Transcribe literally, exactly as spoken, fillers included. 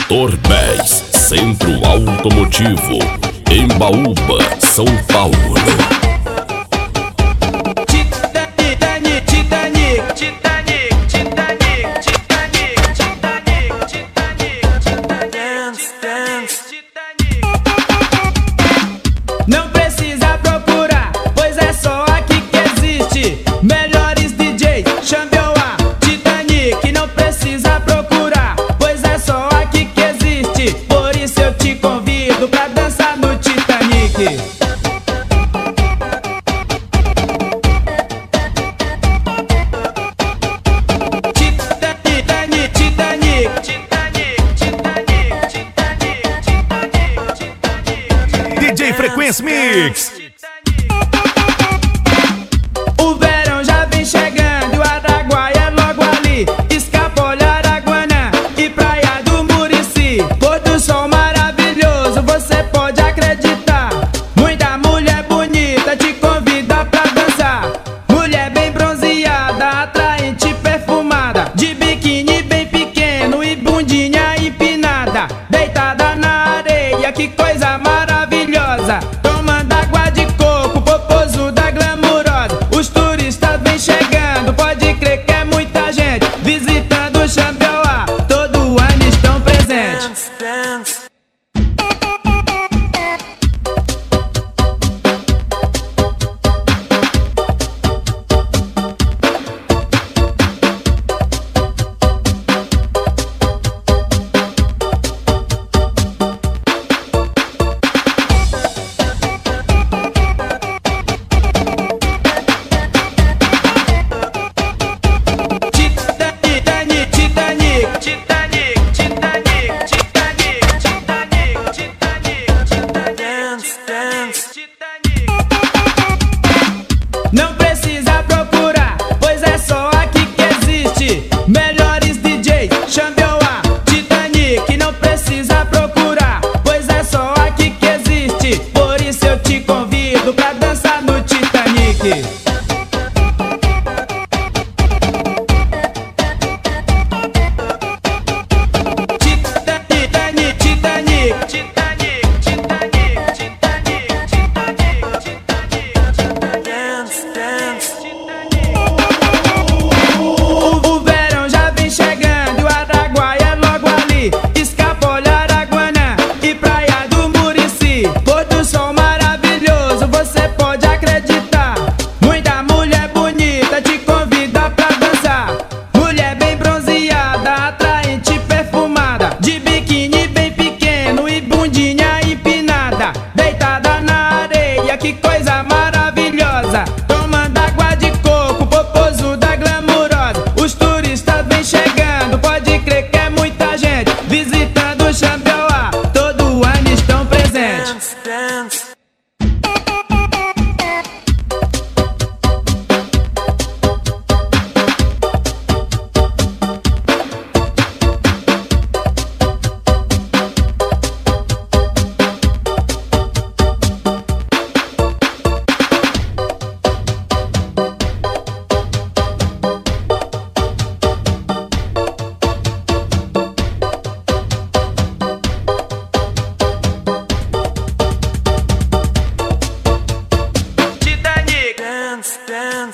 Torbés, Centro Automotivo, Embaúba, São Paulo. Não precisa procurar, pois é só aqui que existe. Melhores D Js, chame a Titanic. Não precisa procurar, pois é só aqui que existe. Por isso eu te convido pra dançar no Titanic. Titanic, Titanic, Titanic, Titanic, Titanic, Titanic. D J Frequência Mix.